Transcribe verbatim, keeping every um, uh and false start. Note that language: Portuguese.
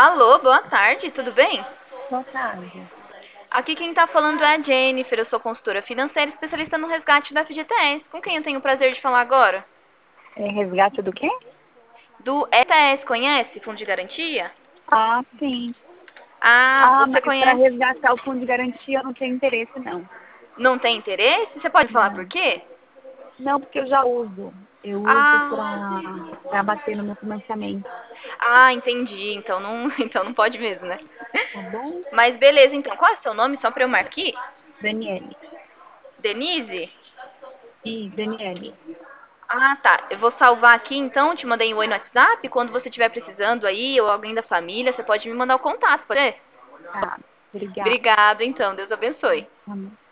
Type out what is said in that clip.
Alô, boa tarde, tudo bem? Boa tarde. Aqui quem tá falando é a Jennifer, eu sou consultora financeira especialista no resgate da F G T S. Com quem eu tenho o prazer de falar agora? É resgate do quê? Do E T S, conhece? Fundo de Garantia? Ah, sim. Ah, Ah, você mas para conhece? resgatar o fundo de garantia eu não tenho interesse, não. Não tem interesse? Você pode falar por Não. quê? Não, porque eu já uso. Eu uso Ah, para bater no meu financiamento. ah, entendi. Então não, então não pode mesmo, né? Tá bom? Mas beleza, então. Qual é o seu nome? Só pra eu marcar aqui? Daniele. Denise? E Daniele. Ah, tá. Eu vou salvar aqui então, te mandei um oi no WhatsApp. Quando você estiver precisando aí, ou alguém da família, você pode me mandar o contato, pode ser? Tá. Obrigada. Obrigada, então. Deus abençoe. Amém.